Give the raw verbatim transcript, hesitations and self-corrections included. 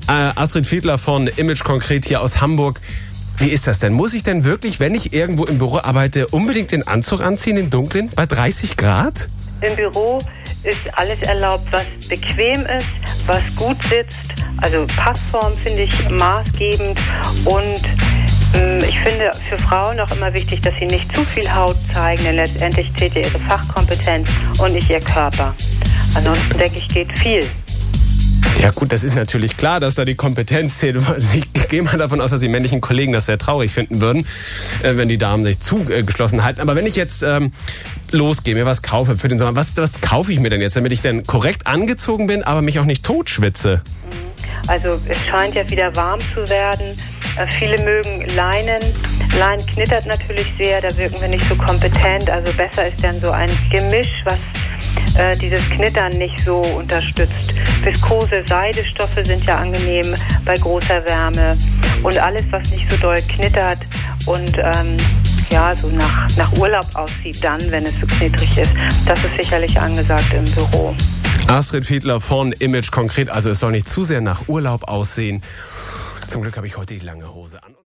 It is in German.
Äh, Astrid Fiedler von Image Konkret hier aus Hamburg. Wie ist das denn? Muss ich denn wirklich, wenn ich irgendwo im Büro arbeite, unbedingt den Anzug anziehen, den dunklen, bei dreißig Grad? Im Büro ist alles erlaubt, was bequem ist, was gut sitzt. Also Passform finde ich maßgebend und ähm, ich finde für Frauen auch immer wichtig, dass sie nicht zu viel Haut zeigen, denn letztendlich zählt ja ihre Fachkompetenz und nicht ihr Körper. Ansonsten denke ich, geht viel. Ja gut, das ist natürlich klar, dass da die Kompetenz zählt. Ich gehe mal davon aus, dass die männlichen Kollegen das sehr traurig finden würden, wenn die Damen sich zugeschlossen halten. Aber wenn ich jetzt ähm, losgehe, mir was kaufe für den Sommer, was, was kaufe ich mir denn jetzt, damit ich denn korrekt angezogen bin, aber mich auch nicht totschwitze? Also es scheint ja wieder warm zu werden. Äh, viele mögen Leinen. Leinen knittert natürlich sehr, da wirken wir nicht so kompetent. Also besser ist dann so ein Gemisch, was äh, dieses Knittern nicht so unterstützt. Viskose, Seidestoffe sind ja angenehm bei großer Wärme. Und alles, was nicht so doll knittert und ähm, ja, so nach, nach Urlaub aussieht dann, wenn es so knittrig ist, das ist sicherlich angesagt im Büro. Astrid Fiedler von Image Konkret. Also es soll nicht zu sehr nach Urlaub aussehen. Zum Glück habe ich heute die lange Hose an.